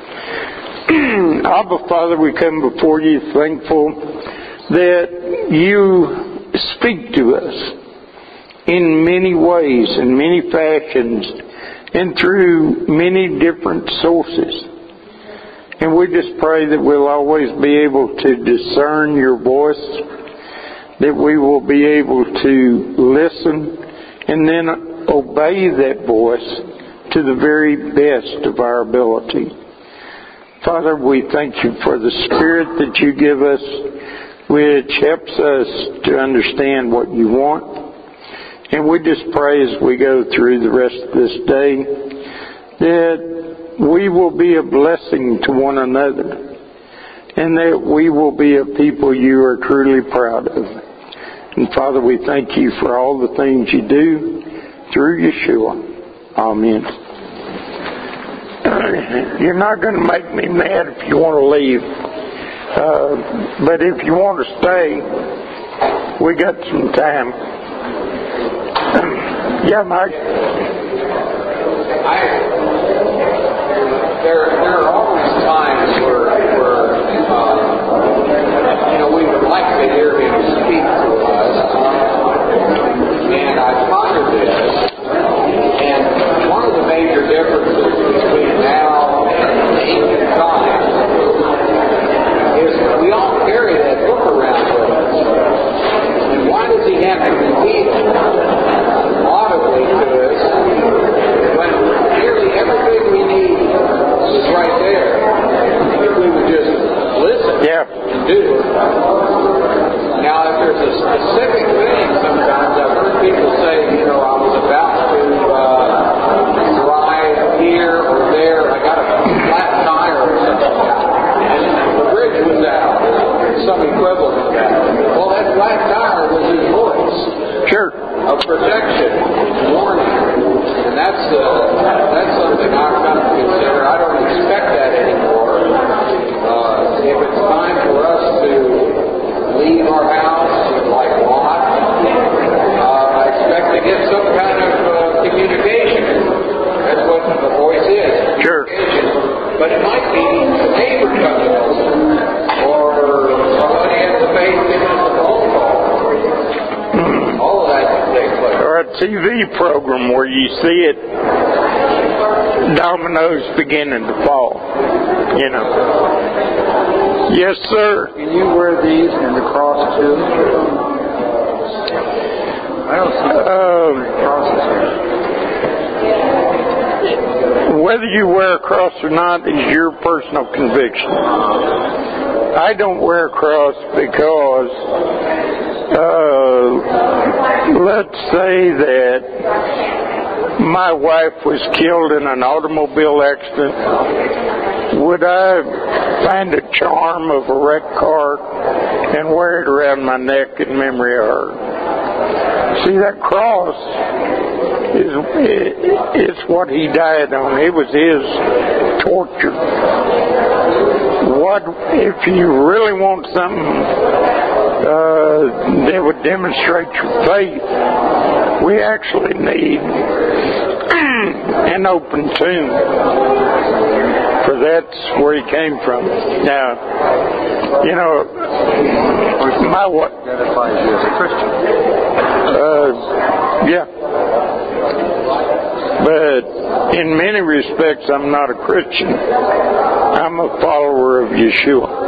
Abba, Father, we come before you thankful that you speak to us in many ways, in many fashions, and through many different sources. And we just pray that we'll always be able to discern your voice, that we will be able to listen and then obey that voice to the very best of our ability. Father, we thank you for the Spirit that you give us, which helps us to understand what you want. And we just pray as we go through the rest of this day that we will be a blessing to one another, and that we will be a people you are truly proud of. And Father, we thank you for all the things you do through Yeshua. Amen. You're not going to make me mad if you want to leave. But if you want to stay, we got some time. Yeah, Mike? There are always times where we would like to hear him speak to us, and I pondered this, and one of the major differences between now and ancient times is we all carry that book around with us. And why does he have to repeat it audibly to us when nearly everything we need is right there if we would just listen and do it? Now, if there's a specific thing, sometimes I've heard people say, I was about to drive here or there, I got a flat tire or something, and the bridge was out, or some equivalent of that. Well, that flat tire was his voice. Sure. Of protection and warning. And that's something I've come to consider. I don't expect that anymore. If it's time for us to leave our house like Lot, I expect to get some TV program where you see it, dominoes beginning to fall. You know. Yes, sir. Can you wear these and the cross too? I don't see the crosses here. Whether you wear a cross or not is your personal conviction. I don't wear a cross because, let's say that my wife was killed in an automobile accident. Would I find a charm of a wrecked car and wear it around my neck in memory of her? See, that cross is what he died on. It was his torture. What if you really want something that would demonstrate your faith? We actually need an open tomb, for that's where he came from. Now, you know, my wife identifies you as a Christian. Yeah. But in many respects, I'm not a Christian. I'm a follower of Yeshua. Well,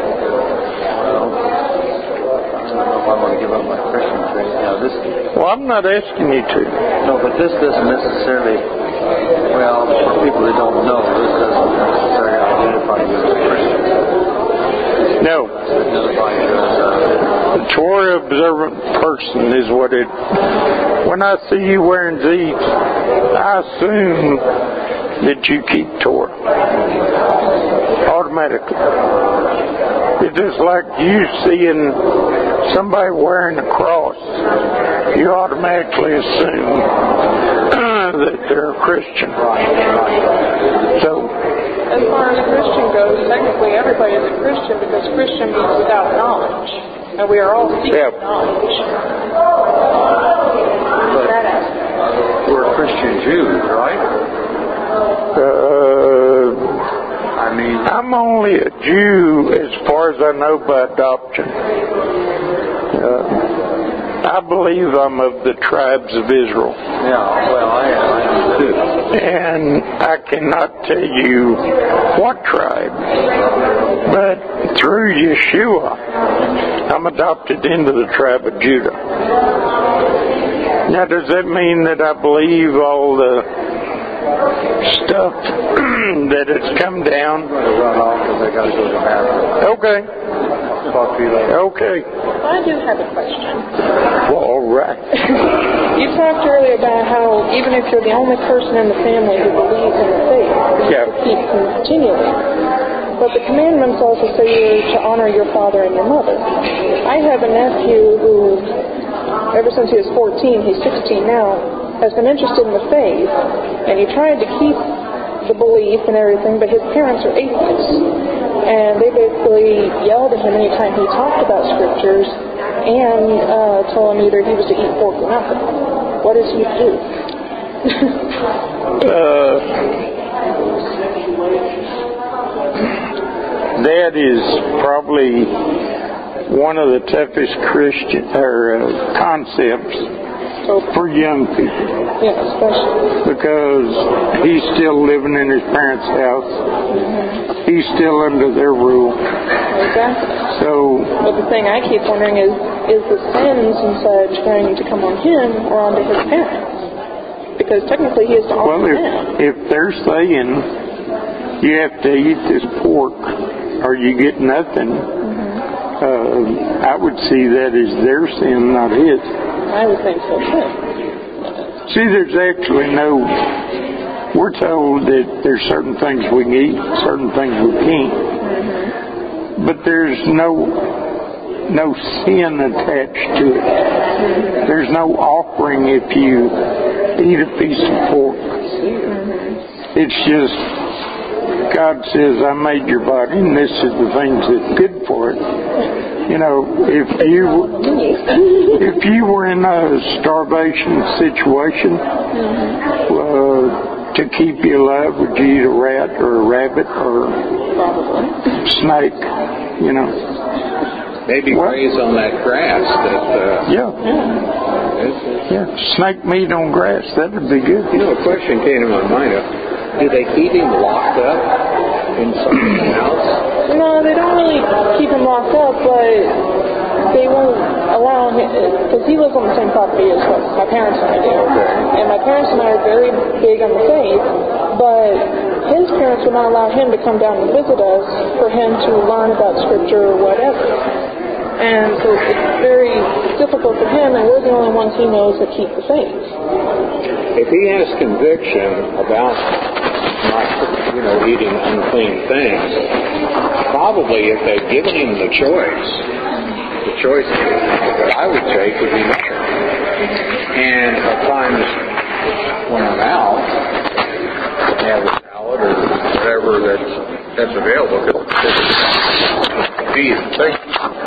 I don't know if I want to give up my Christian faith. Now, Well, I'm not asking you to. No, but this doesn't necessarily, well, for people that don't know, this doesn't necessarily identify you as a Christian. No. It identifies you as a Torah observant person is what it. When I see you wearing these, I assume that you keep Torah automatically. It's just like you seeing somebody wearing a cross. You automatically assume that they're a Christian. So, as far as Christian goes, technically everybody is a Christian because Christian means without knowledge. And we are all seeking knowledge. We're Christian Jews, right? I'm only a Jew as far as I know by adoption. I believe I'm of the tribes of Israel. Yeah, well, I am too. And I cannot tell you what tribe, but through Yeshua, I'm adopted into the tribe of Judah. Now, does that mean that I believe all the stuff that has come down? I'm going to run off because I got to go to the bathroom. Okay. I'll talk to you later. Okay. I do have a question. Well, all right. You talked earlier about how even if you're the only person in the family who believes in the faith, you have to keep continually. But the commandments also say you're to honor your father and your mother. I have a nephew who, ever since he was 14, he's 16 now, has been interested in the faith, and he tried to keep the belief and everything, but his parents are atheists. And they basically yelled at him anytime he talked about scriptures and told him either he was to eat pork or nothing. What does he do? That is probably one of the toughest Christian concepts for young people. Yeah, especially. Because he's still living in his parents' house. Mm-hmm. He's still under their rule. Exactly. So, but the thing I keep wondering is the sins and such going to come on him or onto his parents? Because technically he is to honor them. If they're saying you have to eat this pork or you get nothing, I would see that as their sin, not his. I would think so too. See, there's actually no... We're told that there's certain things we can eat, certain things we can't. But there's no sin attached to it. There's no offering if you eat a piece of pork. It's just, God says, I made your body, and this is the things that's good for it. You know, if you were in a starvation situation, to keep you alive, would you eat a rat or a rabbit or snake? You know. Maybe graze on that grass that. Yeah, snake meat on grass, that would be good. You know, a question came to my mind. Do they keep him locked up in something else? No, they don't really keep him locked up, but they won't allow him, because he lives on the same property as what my parents and I do. And my parents and I are very big on the faith, but his parents would not allow him to come down and visit us for him to learn about Scripture or whatever. And so it's very difficult for him, and we're the only ones he knows that keep the faith. If he has conviction about not, eating unclean things, probably if they've given him the choice that I would take would be nothing. And at times when I'm out, I have a salad or whatever that's available. Thank you.